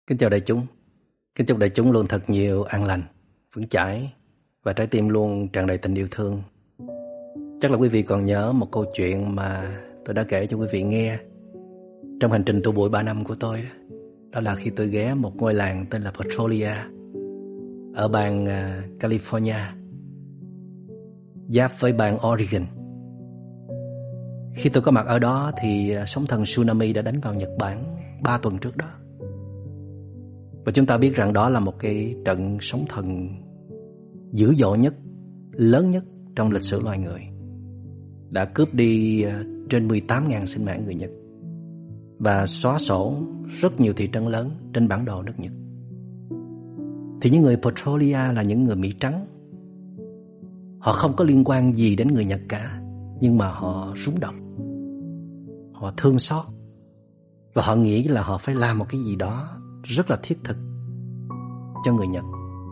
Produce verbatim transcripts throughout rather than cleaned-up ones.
Kính chào đại chúng. Kính chúc đại chúng luôn thật nhiều an lành, vững chãi và trái tim luôn tràn đầy tình yêu thương. Chắc là quý vị còn nhớ một câu chuyện mà tôi đã kể cho quý vị nghe trong hành trình tu bụi ba năm của tôi đó. Đó là khi tôi ghé một ngôi làng tên là Petrolia ở bang California, giáp với bang Oregon. Khi tôi có mặt ở đó thì sóng thần tsunami đã đánh vào Nhật Bản ba tuần trước đó. Và chúng ta biết rằng đó là một cái trận sóng thần dữ dội nhất, lớn nhất trong lịch sử loài người, đã cướp đi trên mười tám nghìn sinh mạng người Nhật và xóa sổ rất nhiều thị trấn lớn trên bản đồ nước Nhật. Thì những người Petrolia là những người Mỹ trắng. Họ không có liên quan gì đến người Nhật cả, nhưng mà họ rúng động, họ thương xót, và họ nghĩ là họ phải làm một cái gì đó rất là thiết thực cho người Nhật.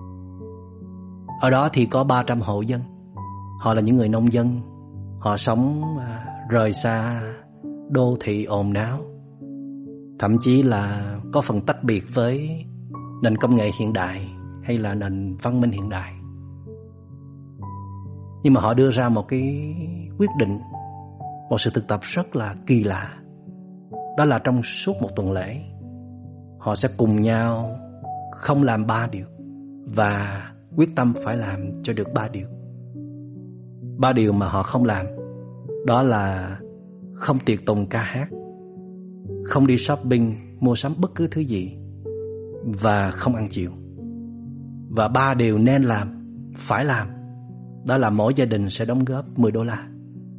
Ở đó thì có ba trăm hộ dân. Họ là những người nông dân. Họ sống à, rời xa đô thị ồn náo, thậm chí là có phần tách biệt với nền công nghệ hiện đại hay là nền văn minh hiện đại. Nhưng mà họ đưa ra một cái quyết định, một sự thực tập rất là kỳ lạ. Đó là trong suốt một tuần lễ, họ sẽ cùng nhau không làm ba điều và quyết tâm phải làm cho được ba điều. Ba điều mà họ không làm đó là không tiệc tùng ca hát, không đi shopping mua sắm bất cứ thứ gì, và không ăn chiều. Và ba điều nên làm, phải làm, đó là mỗi gia đình sẽ đóng góp mười đô la.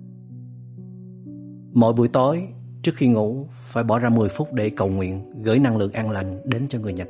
Mỗi buổi tối trước khi ngủ phải bỏ ra mười phút để cầu nguyện, gửi năng lượng an lành đến cho người Nhật.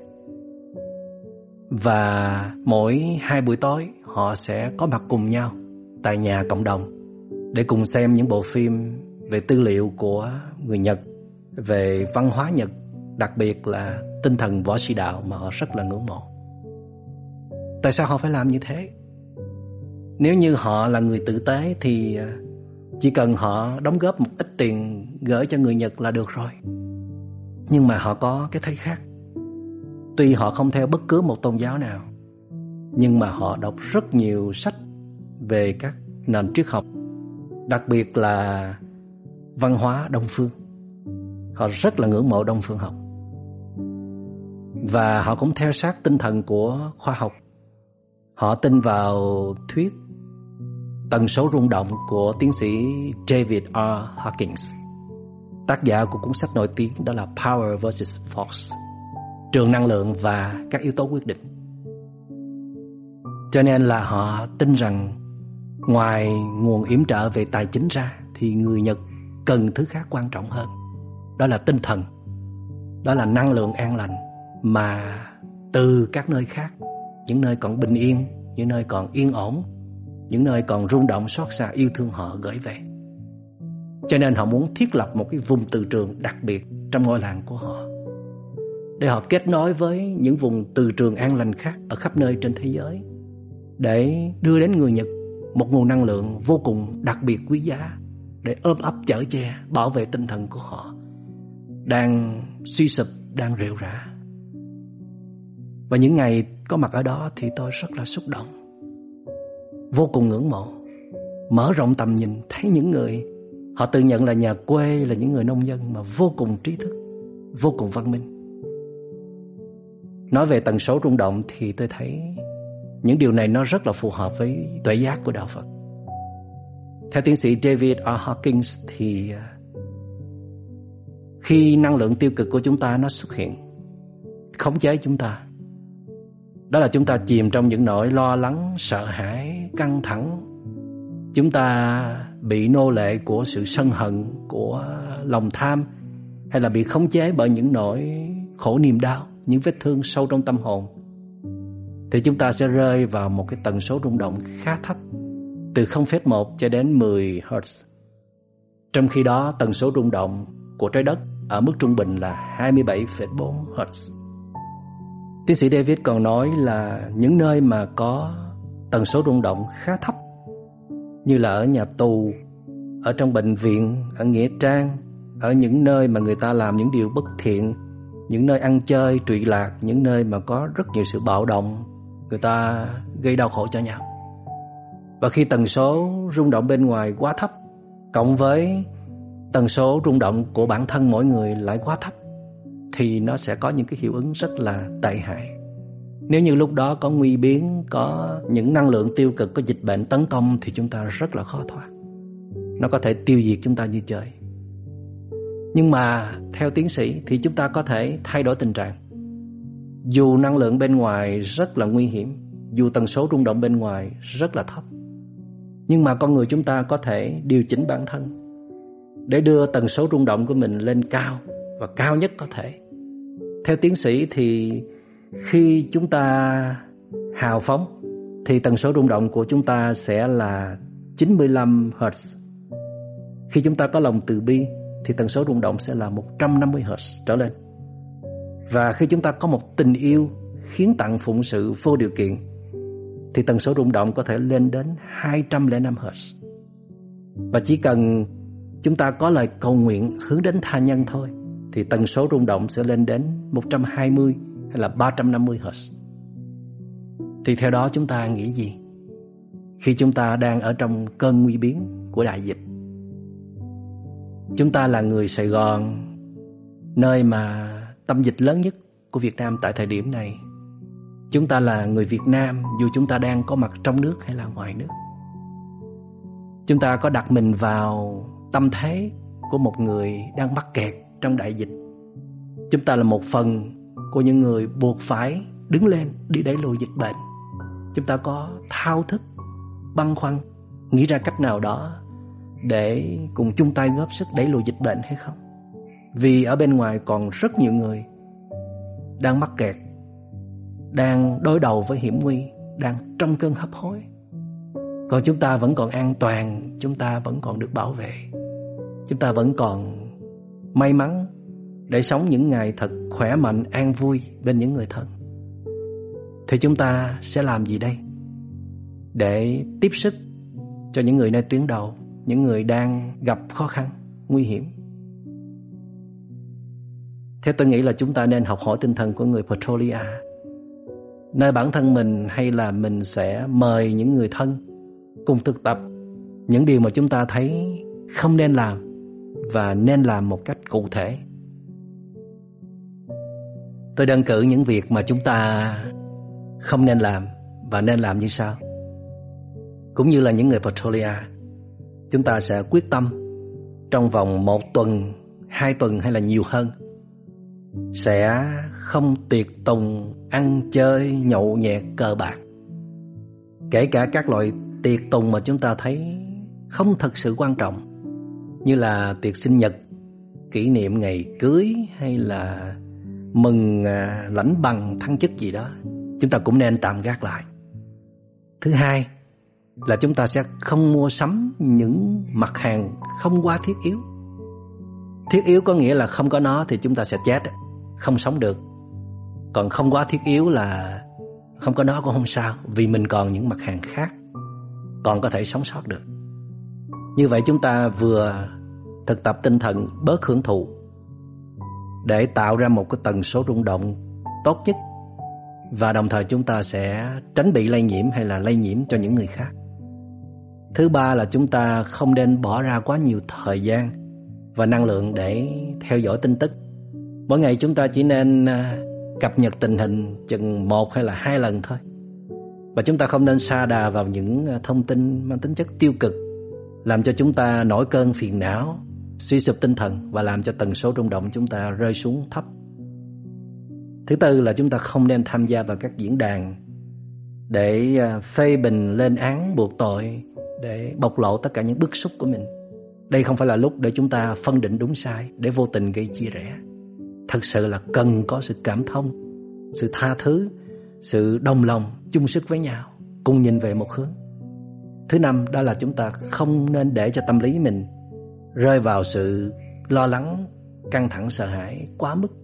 Và mỗi hai buổi tối họ sẽ có mặt cùng nhau tại nhà cộng đồng để cùng xem những bộ phim về tư liệu của người Nhật, về văn hóa Nhật, đặc biệt là tinh thần võ sĩ đạo mà họ rất là ngưỡng mộ. Tại sao họ phải làm như thế? Nếu như họ là người tử tế thì chỉ cần họ đóng góp một ít tiền gửi cho người Nhật là được rồi. Nhưng mà họ có cái thấy khác. Tuy họ không theo bất cứ một tôn giáo nào, nhưng mà họ đọc rất nhiều sách về các nền triết học, đặc biệt là văn hóa Đông phương. Họ rất là ngưỡng mộ Đông phương học. Và họ cũng theo sát tinh thần của khoa học. Họ tin vào thuyết tần số rung động của tiến sĩ David R. Hawkins, tác giả của cuốn sách nổi tiếng đó là Power versus Force, trường năng lượng và các yếu tố quyết định. Cho nên là họ tin rằng ngoài nguồn yểm trợ về tài chính ra thì người Nhật cần thứ khác quan trọng hơn. Đó là tinh thần, đó là năng lượng an lành mà từ các nơi khác, những nơi còn bình yên, những nơi còn yên ổn, những nơi còn rung động xót xa yêu thương họ gửi về. Cho nên họ muốn thiết lập một cái vùng từ trường đặc biệt trong ngôi làng của họ, để họ kết nối với những vùng từ trường an lành khác ở khắp nơi trên thế giới, để đưa đến người Nhật một nguồn năng lượng vô cùng đặc biệt quý giá, để ôm ấp chở che bảo vệ tinh thần của họ đang suy sụp, đang rệu rã. Và những ngày có mặt ở đó thì tôi rất là xúc động, vô cùng ngưỡng mộ, mở rộng tầm nhìn, thấy những người họ tự nhận là nhà quê, là những người nông dân mà vô cùng trí thức, vô cùng văn minh. Nói về tần số rung động thì tôi thấy những điều này nó rất là phù hợp với tuệ giác của đạo Phật. Theo tiến sĩ David R. Hawkins thì khi năng lượng tiêu cực của chúng ta nó xuất hiện, khống chế chúng ta, đó là chúng ta chìm trong những nỗi lo lắng, sợ hãi, căng thẳng. Chúng ta bị nô lệ của sự sân hận, của lòng tham, hay là bị khống chế bởi những nỗi khổ niềm đau, những vết thương sâu trong tâm hồn, thì chúng ta sẽ rơi vào một cái tần số rung động khá thấp, từ không phẩy một cho đến mười hertz. Trong khi đó tần số rung động của trái đất ở mức trung bình là hai mươi bảy phẩy bốn hertz. Tiến sĩ David còn nói là những nơi mà có tần số rung động khá thấp, như là ở nhà tù, ở trong bệnh viện, ở nghĩa trang, ở những nơi mà người ta làm những điều bất thiện, những nơi ăn chơi trụy lạc, những nơi mà có rất nhiều sự bạo động, người ta gây đau khổ cho nhau. Và khi tần số rung động bên ngoài quá thấp, cộng với tần số rung động của bản thân mỗi người lại quá thấp, thì nó sẽ có những cái hiệu ứng rất là tệ hại. Nếu như lúc đó có nguy biến, có những năng lượng tiêu cực, có dịch bệnh tấn công thì chúng ta rất là khó thoát. Nó có thể tiêu diệt chúng ta như trời. Nhưng mà theo tiến sĩ thì chúng ta có thể thay đổi tình trạng. Dù năng lượng bên ngoài rất là nguy hiểm, dù tần số rung động bên ngoài rất là thấp, nhưng mà con người chúng ta có thể điều chỉnh bản thân để đưa tần số rung động của mình lên cao và cao nhất có thể. Theo tiến sĩ thì khi chúng ta hào phóng thì tần số rung động của chúng ta sẽ là chín mươi lăm Hz. Khi chúng ta có lòng từ bi thì tần số rung động sẽ là một trăm năm mươi Hz trở lên. Và khi chúng ta có một tình yêu khiến tặng phụng sự vô điều kiện thì tần số rung động có thể lên đến hai trăm lẻ năm Hz. Và chỉ cần chúng ta có lời cầu nguyện hướng đến tha nhân thôi thì tần số rung động sẽ lên đến một trăm hai mươi hay là ba trăm năm mươi Hz. Thì theo đó chúng ta nghĩ gì khi chúng ta đang ở trong cơn nguy biến của đại dịch? Chúng ta là người Sài Gòn, nơi mà tâm dịch lớn nhất của Việt Nam tại thời điểm này. Chúng ta là người Việt Nam dù chúng ta đang có mặt trong nước hay là ngoài nước. Chúng ta có đặt mình vào tâm thế của một người đang mắc kẹt trong đại dịch. Chúng ta là một phần của những người buộc phải đứng lên đi đẩy lùi dịch bệnh. Chúng ta có thao thức, băn khoăn, nghĩ ra cách nào đó để cùng chung tay góp sức đẩy lùi dịch bệnh hay không? Vì ở bên ngoài còn rất nhiều người đang mắc kẹt, đang đối đầu với hiểm nguy, đang trong cơn hấp hối. Còn chúng ta vẫn còn an toàn, chúng ta vẫn còn được bảo vệ, chúng ta vẫn còn may mắn để sống những ngày thật khỏe mạnh, an vui bên những người thân. Thì chúng ta sẽ làm gì đây để tiếp sức cho những người nơi tuyến đầu, những người đang gặp khó khăn, nguy hiểm? Theo tôi nghĩ là chúng ta nên học hỏi tinh thần của người Pretoria, nơi bản thân mình hay là mình sẽ mời những người thân cùng thực tập những điều mà chúng ta thấy không nên làm và nên làm một cách cụ thể. Tôi đơn cử những việc mà chúng ta không nên làm và nên làm như sau. Cũng như là những người Pretoria, chúng ta sẽ quyết tâm trong vòng một tuần, hai tuần hay là nhiều hơn sẽ không tiệc tùng, ăn chơi, nhậu nhẹt, cờ bạc. Kể cả các loại tiệc tùng mà chúng ta thấy không thật sự quan trọng, như là tiệc sinh nhật, kỷ niệm ngày cưới hay là mừng à, lãnh bằng thăng chức gì đó, chúng ta cũng nên tạm gác lại. Thứ hai là chúng ta sẽ không mua sắm những mặt hàng không quá thiết yếu. Thiết yếu có nghĩa là không có nó thì chúng ta sẽ chết, không sống được. Còn không quá thiết yếu là không có nó cũng không sao, vì mình còn những mặt hàng khác, còn có thể sống sót được. Như vậy chúng ta vừa thực tập tinh thần bớt hưởng thụ để tạo ra một cái tần số rung động tốt nhất, và đồng thời chúng ta sẽ tránh bị lây nhiễm hay là lây nhiễm cho những người khác. Thứ ba là chúng ta không nên bỏ ra quá nhiều thời gian và năng lượng để theo dõi tin tức. Mỗi ngày chúng ta chỉ nên cập nhật tình hình chừng một hay là hai lần thôi. Và chúng ta không nên sa đà vào những thông tin mang tính chất tiêu cực, làm cho chúng ta nổi cơn phiền não, suy sụp tinh thần và làm cho tần số rung động chúng ta rơi xuống thấp. Thứ tư là chúng ta không nên tham gia vào các diễn đàn để phê bình, lên án, buộc tội, để bộc lộ tất cả những bức xúc của mình. Đây không phải là lúc để chúng ta phân định đúng sai, để vô tình gây chia rẽ. Thật sự là cần có sự cảm thông, sự tha thứ, sự đồng lòng, chung sức với nhau, cùng nhìn về một hướng. Thứ năm, đó là chúng ta không nên để cho tâm lý mình rơi vào sự lo lắng, căng thẳng, sợ hãi quá mức.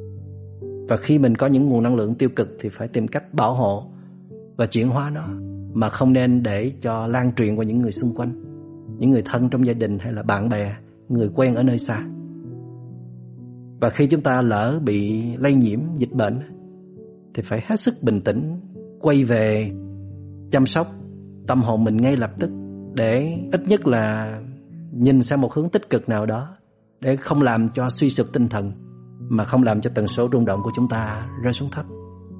Và khi mình có những nguồn năng lượng tiêu cực thì phải tìm cách bảo hộ và chuyển hóa nó, mà không nên để cho lan truyền qua những người xung quanh, những người thân trong gia đình hay là bạn bè, người quen ở nơi xa. Và khi chúng ta lỡ bị lây nhiễm dịch bệnh thì phải hết sức bình tĩnh, quay về chăm sóc tâm hồn mình ngay lập tức, để ít nhất là nhìn sang một hướng tích cực nào đó, để không làm cho suy sụp tinh thần, mà không làm cho tần số rung động của chúng ta rơi xuống thấp.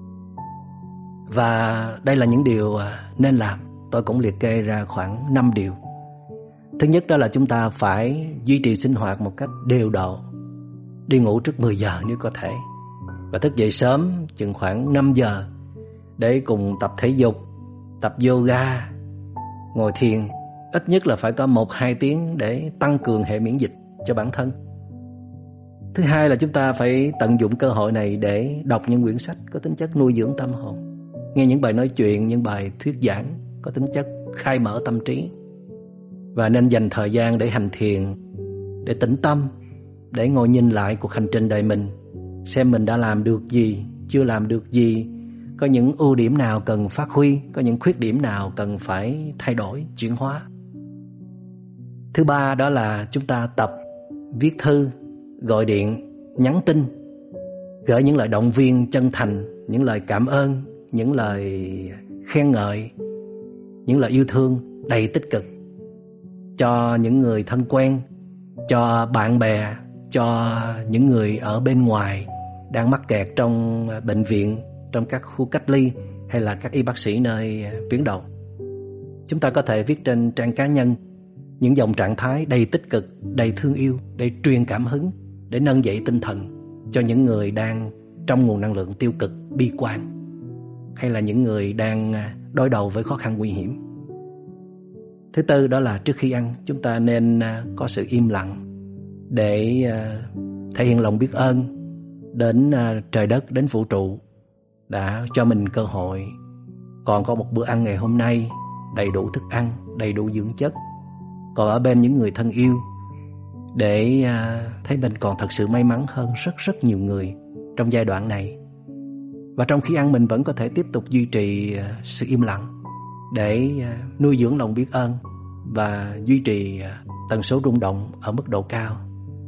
Và đây là những điều nên làm. Tôi cũng liệt kê ra khoảng năm điều. Thứ nhất đó là chúng ta phải duy trì sinh hoạt một cách đều độ, đi ngủ trước mười giờ nếu có thể, và thức dậy sớm chừng khoảng năm giờ để cùng tập thể dục, tập yoga, ngồi thiền. Ít nhất là phải có một hai tiếng để tăng cường hệ miễn dịch cho bản thân. Thứ hai là chúng ta phải tận dụng cơ hội này để đọc những quyển sách có tính chất nuôi dưỡng tâm hồn, nghe những bài nói chuyện, những bài thuyết giảng có tính chất khai mở tâm trí. Và nên dành thời gian để hành thiền, để tĩnh tâm, để ngồi nhìn lại cuộc hành trình đời mình, xem mình đã làm được gì, chưa làm được gì, có những ưu điểm nào cần phát huy, có những khuyết điểm nào cần phải thay đổi, chuyển hóa. Thứ ba đó là chúng ta tập viết thư, gọi điện, nhắn tin, gửi những lời động viên chân thành, những lời cảm ơn, những lời khen ngợi, những lời yêu thương đầy tích cực cho những người thân quen, cho bạn bè, cho những người ở bên ngoài đang mắc kẹt trong bệnh viện, trong các khu cách ly, hay là các y bác sĩ nơi tuyến đầu. Chúng ta có thể viết trên trang cá nhân những dòng trạng thái đầy tích cực, đầy thương yêu, để truyền cảm hứng, để nâng dậy tinh thần cho những người đang trong nguồn năng lượng tiêu cực, bi quan, hay là những người đang đối đầu với khó khăn nguy hiểm. Thứ tư đó là trước khi ăn, chúng ta nên có sự im lặng để thể hiện lòng biết ơn đến trời đất, đến vũ trụ đã cho mình cơ hội còn có một bữa ăn ngày hôm nay, đầy đủ thức ăn, đầy đủ dưỡng chất, còn ở bên những người thân yêu, để thấy mình còn thật sự may mắn hơn rất rất nhiều người trong giai đoạn này. Và trong khi ăn, mình vẫn có thể tiếp tục duy trì sự im lặng để nuôi dưỡng lòng biết ơn và duy trì tần số rung động ở mức độ cao.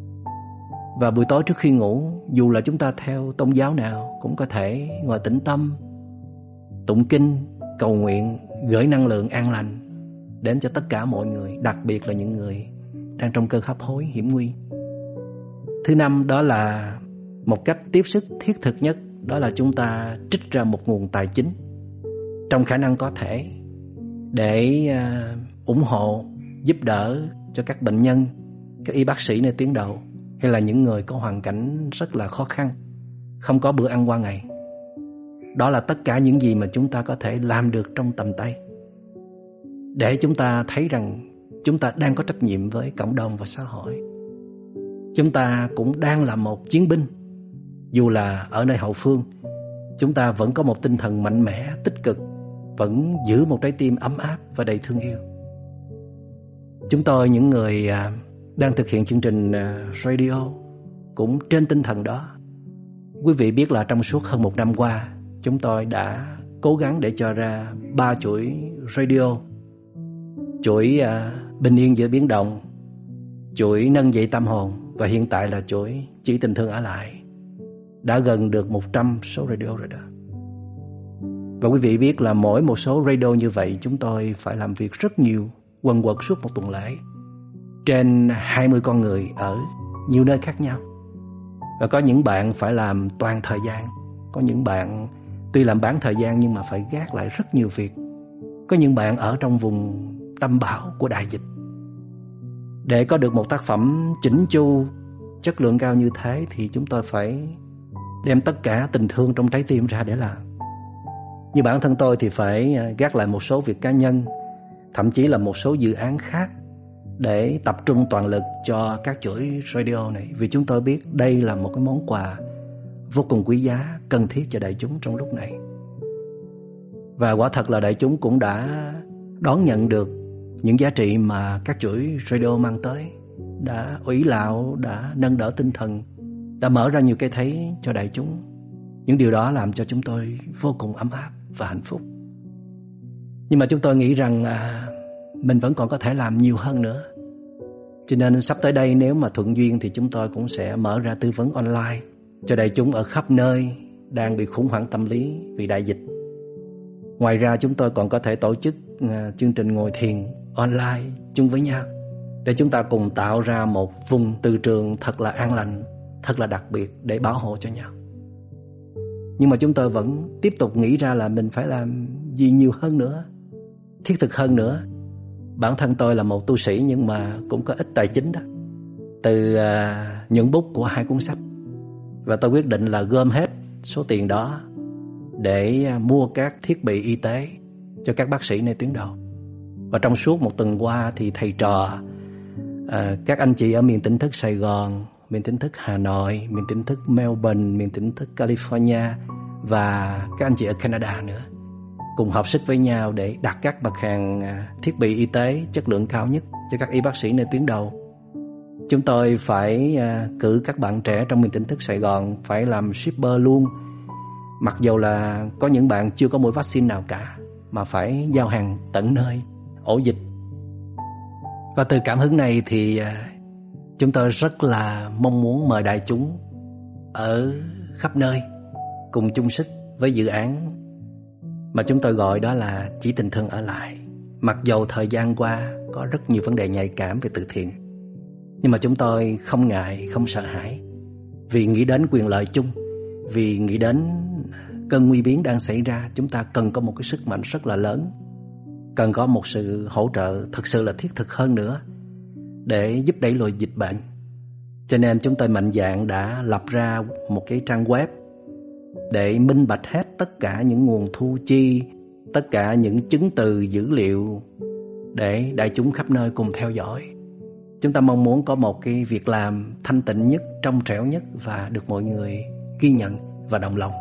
Và buổi tối trước khi ngủ, dù là chúng ta theo tôn giáo nào, cũng có thể ngồi tĩnh tâm, tụng kinh, cầu nguyện, gửi năng lượng an lành đến cho tất cả mọi người, đặc biệt là những người đang trong cơn hấp hối hiểm nguy. Thứ năm đó là một cách tiếp sức thiết thực nhất, đó là chúng ta trích ra một nguồn tài chính trong khả năng có thể để uh, ủng hộ, giúp đỡ cho các bệnh nhân, các y bác sĩ nơi tuyến đầu, hay là những người có hoàn cảnh rất là khó khăn, không có bữa ăn qua ngày. Đó là tất cả những gì mà chúng ta có thể làm được trong tầm tay, để chúng ta thấy rằng chúng ta đang có trách nhiệm với cộng đồng và xã hội. Chúng ta cũng đang là một chiến binh. Dù là ở nơi hậu phương, chúng ta vẫn có một tinh thần mạnh mẽ, tích cực, vẫn giữ một trái tim ấm áp và đầy thương yêu. Chúng tôi, những người đang thực hiện chương trình radio, cũng trên tinh thần đó. Quý vị biết là trong suốt hơn một năm qua, chúng tôi đã cố gắng để cho ra ba chuỗi radio: chuỗi uh, bình yên giữa biến động, chuỗi nâng dậy tâm hồn, và hiện tại là chuỗi chỉ tình thương ở lại. Đã gần được một trăm số radio rồi đó. Và quý vị biết là mỗi một số radio như vậy, chúng tôi phải làm việc rất nhiều, quần quật suốt một tuần lễ, trên hai mươi con người ở nhiều nơi khác nhau. Và có những bạn phải làm toàn thời gian, có những bạn tuy làm bán thời gian nhưng mà phải gác lại rất nhiều việc, có những bạn ở trong vùng tâm bão của đại dịch. Để có được một tác phẩm chỉnh chu, chất lượng cao như thế thì chúng tôi phải đem tất cả tình thương trong trái tim ra để làm. Như bản thân tôi thì phải gác lại một số việc cá nhân, thậm chí là một số dự án khác, để tập trung toàn lực cho các chuỗi radio này. Vì chúng tôi biết đây là một cái món quà vô cùng quý giá, cần thiết cho đại chúng trong lúc này. Và quả thật là đại chúng cũng đã đón nhận được những giá trị mà các chuỗi radio mang tới, đã ủy lạo, đã nâng đỡ tinh thần, đã mở ra nhiều cái thấy cho đại chúng. Những điều đó làm cho chúng tôi vô cùng ấm áp và hạnh phúc. Nhưng mà chúng tôi nghĩ rằng à, mình vẫn còn có thể làm nhiều hơn nữa. Cho nên sắp tới đây nếu mà thuận duyên thì chúng tôi cũng sẽ mở ra tư vấn online cho đại chúng ở khắp nơi đang bị khủng hoảng tâm lý vì đại dịch. Ngoài ra chúng tôi còn có thể tổ chức uh, chương trình ngồi thiền online chung với nhau để chúng ta cùng tạo ra một vùng từ trường thật là an lành, thật là đặc biệt để bảo hộ cho nhau. Nhưng mà chúng tôi vẫn tiếp tục nghĩ ra là mình phải làm gì nhiều hơn nữa, thiết thực hơn nữa. Bản thân tôi là một tu sĩ nhưng mà cũng có ít tài chính đó, từ uh, nhuận bút của hai cuốn sách. Và tôi quyết định là gom hết số tiền đó để uh, mua các thiết bị y tế cho các bác sĩ nơi tuyến đầu. Và trong suốt một tuần qua thì thầy trò, uh, các anh chị ở miền tỉnh thức Sài Gòn, miền tỉnh thức Hà Nội, miền tỉnh thức Melbourne, miền tỉnh thức California và các anh chị ở Canada nữa cùng hợp sức với nhau để đặt các mặt hàng thiết bị y tế chất lượng cao nhất cho các y bác sĩ nơi tuyến đầu. Chúng tôi phải cử các bạn trẻ trong miền tỉnh thức Sài Gòn phải làm shipper luôn, mặc dù là có những bạn chưa có mũi vaccine nào cả, mà phải giao hàng tận nơi ổ dịch. Và từ cảm hứng này thì chúng tôi rất là mong muốn mời đại chúng ở khắp nơi cùng chung sức với dự án mà chúng tôi gọi đó là Chỉ Tình Thương Ở Lại. Mặc dù thời gian qua có rất nhiều vấn đề nhạy cảm về từ thiện, nhưng mà chúng tôi không ngại, không sợ hãi, vì nghĩ đến quyền lợi chung, vì nghĩ đến cơn nguy biến đang xảy ra. Chúng ta cần có một cái sức mạnh rất là lớn, cần có một sự hỗ trợ thật sự là thiết thực hơn nữa để giúp đẩy lùi dịch bệnh. Cho nên chúng tôi mạnh dạn đã lập ra một cái trang web để minh bạch hết tất cả những nguồn thu chi, tất cả những chứng từ dữ liệu để đại chúng khắp nơi cùng theo dõi. Chúng ta mong muốn có một cái việc làm thanh tịnh nhất, trong trẻo nhất và được mọi người ghi nhận và đồng lòng.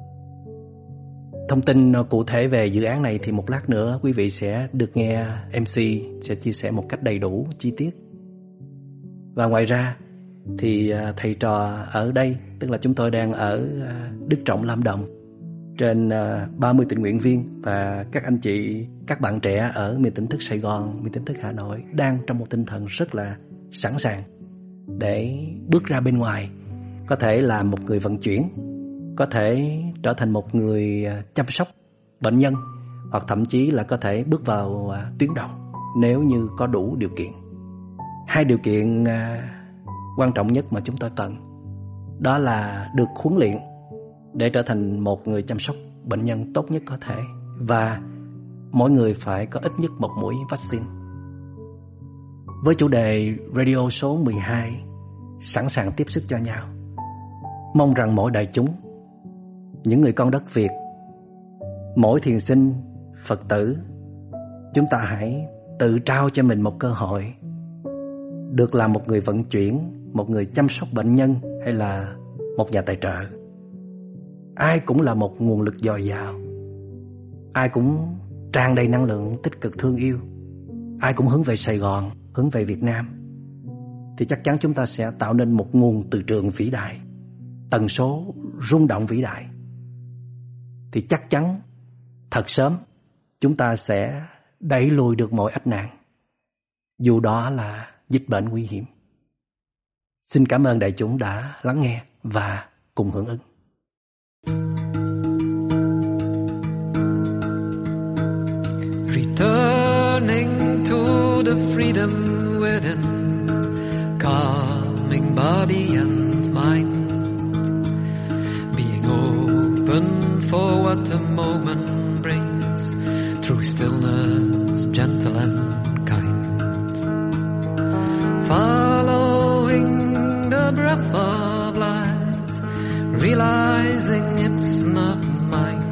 Thông tin cụ thể về dự án này thì một lát nữa quý vị sẽ được nghe em xê sẽ chia sẻ một cách đầy đủ, chi tiết. Và ngoài ra thì thầy trò ở đây, tức là chúng tôi đang ở Đức Trọng, Lâm Đồng, trên ba mươi tình nguyện viên và các anh chị, các bạn trẻ ở miền tỉnh thức Sài Gòn, miền tỉnh thức Hà Nội đang trong một tinh thần rất là sẵn sàng để bước ra bên ngoài, có thể là một người vận chuyển, có thể trở thành một người chăm sóc bệnh nhân, hoặc thậm chí là có thể bước vào tuyến đầu nếu như có đủ điều kiện. Hai điều kiện quan trọng nhất mà chúng tôi cần đó là được huấn luyện để trở thành một người chăm sóc bệnh nhân tốt nhất có thể, và mỗi người phải có ít nhất một mũi vaccine. Với chủ đề radio số mười hai, sẵn sàng tiếp sức cho nhau, mong rằng mỗi đại chúng, những người con đất Việt, mỗi thiền sinh, Phật tử, chúng ta hãy tự trao cho mình một cơ hội được làm một người vận chuyển, một người chăm sóc bệnh nhân, hay là một nhà tài trợ. Ai cũng là một nguồn lực dồi dào, ai cũng tràn đầy năng lượng tích cực thương yêu, ai cũng hướng về Sài Gòn, hướng về Việt Nam, thì chắc chắn chúng ta sẽ tạo nên một nguồn từ trường vĩ đại, tần số rung động vĩ đại. Thì chắc chắn thật sớm chúng ta sẽ đẩy lùi được mọi ách nạn, dù đó là dịch bệnh nguy hiểm. Xin cảm ơn đại chúng đã lắng nghe và cùng hưởng ứng. Returning to the freedom within, calming body and mind, being open for what the moment brings, through stillness, gentle and kind, following the breath of life, realizing it's not mine,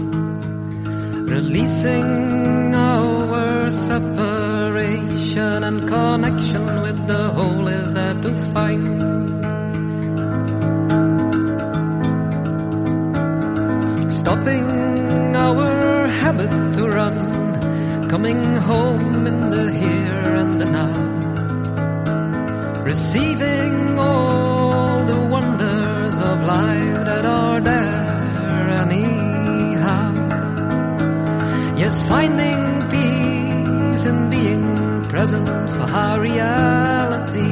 releasing our separation and connection with the whole is there to find. Stopping our habit to run, coming home in the here and the now, receiving all the wonders of life that are there anyhow. Yes, finding peace in being present for our reality,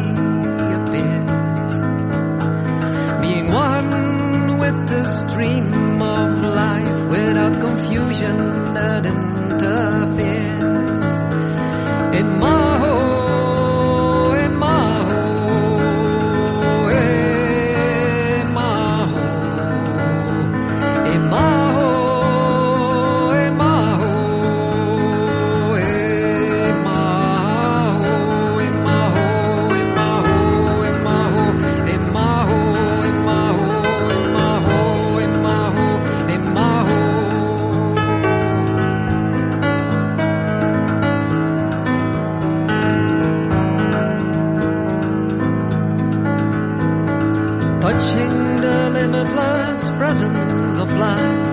touching the limitless presence of life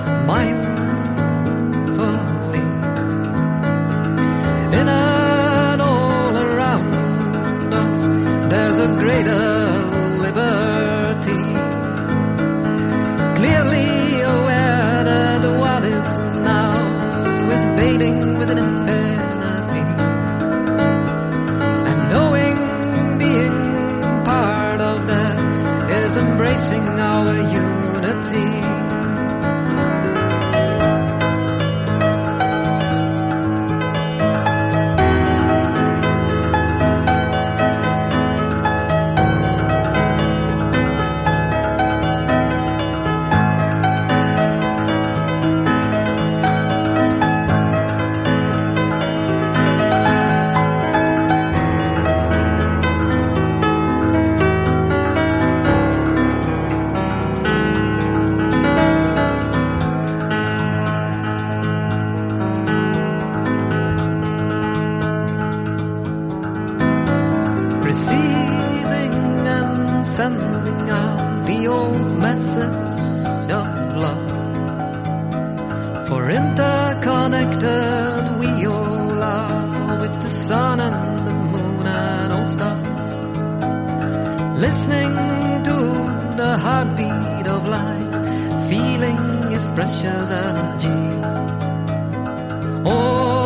mindfully. In and all around us, there's a greater liberty. Clearly aware that what is now is fading with an infinity. And knowing being part of that is embracing our unity. Receiving and sending out the old message of love. For interconnected we all are with the sun and the moon and all stars. Listening to the heartbeat of life, feeling its precious energy. Oh,